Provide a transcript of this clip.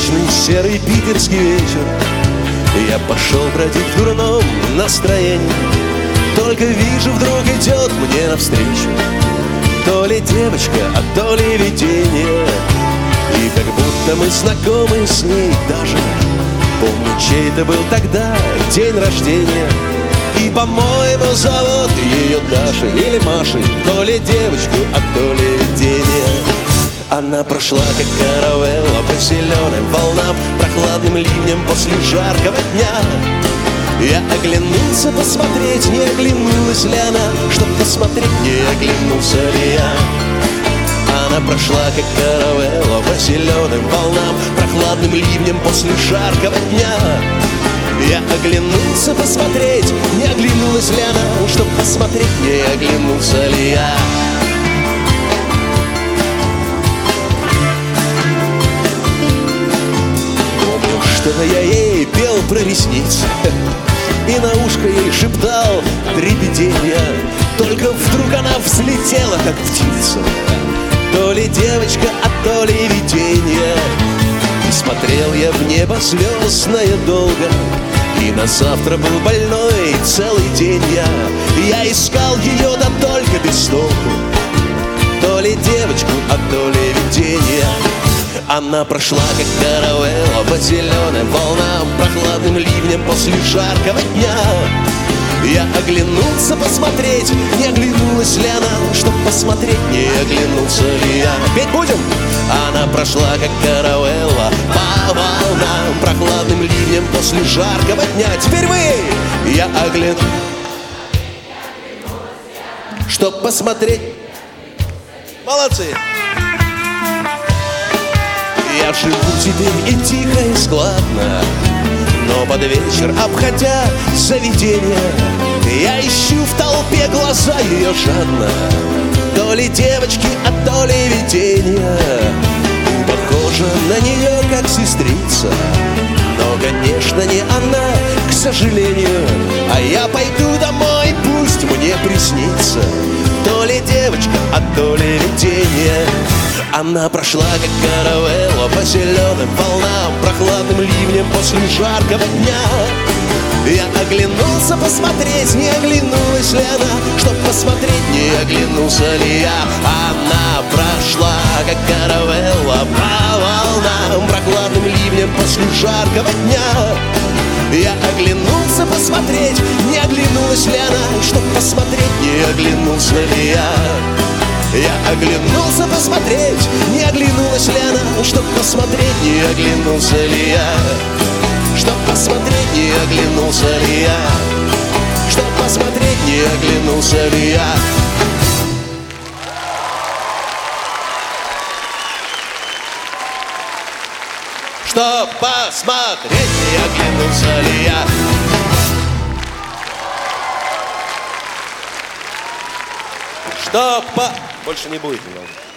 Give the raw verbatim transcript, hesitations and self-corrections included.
Солнечный серый питерский вечер, я пошел бродить в дурном настроении. Только вижу, вдруг идет мне навстречу то ли девочка, а то ли видение. И как будто мы знакомы с ней даже. Помню, чей-то был тогда день рождения. И, по-моему, зовут ее Дашей или Машей. То ли девочку, а то ли видение. Она прошла, как каравелла, по зеленым волнам, прохладным ливнем после жаркого дня. Я оглянулся посмотреть, не оглянулась ли она, чтоб посмотреть, не оглянулся ли я. Она прошла, как каравелла, по зеленым волнам, прохладным ливнем после жаркого дня. Я оглянулся посмотреть, не оглянулась ли она, чтоб посмотреть, не оглянулся ли я. Помню, что я ей пел про ресницы и на ушко ей шептал дребеденья. Только вдруг она взлетела, как птица, то ли девочка, а то ли видение. И смотрел я в небо звездное долго, и на завтра был больной целый день я. Я искал ее, да только без толку, то ли девочку, а то ли видение. Она прошла, как каравелла, по зеленым волнам, прохладным ливнем после жаркого дня. Я оглянулся посмотреть, не оглянулась ли она, чтоб посмотреть, не оглянулся ли я. Петь будем? Она прошла, как каравелла, по волнам, прохладным ливнем после жаркого дня. Теперь вы! Я оглянулся, чтоб посмотреть. Молодцы! Я живу теперь и тихо, и складно, но под вечер, обходя заведение, я ищу в толпе глаза ее жадно, то ли девочки, а то ли видения. Похожа на нее, как сестрица, но, конечно, не она, к сожалению. А я пойду домой, пусть мне приснится то ли девочка, а то ли видение. Она прошла, как каравелла, по зеленым волнам, прохладным ливнем после жаркого дня. Я оглянулся посмотреть, не оглянулась ли она, чтоб посмотреть, не оглянулся ли я. Она прошла, как каравелла, по волнам, прохладным ливнем после жаркого дня. Я оглянулся посмотреть, не оглянулась ли она, чтоб посмотреть, не оглянулся ли я. Я оглянулся посмотреть, не оглянулась ли она, чтоб посмотреть, не оглянулся ли я. Чтоб посмотреть, не оглянулся ли я. Чтоб посмотреть, не оглянулся ли я. Чтоб посмотреть, не оглянулся ли я. Чтоб по... Больше не будет немного.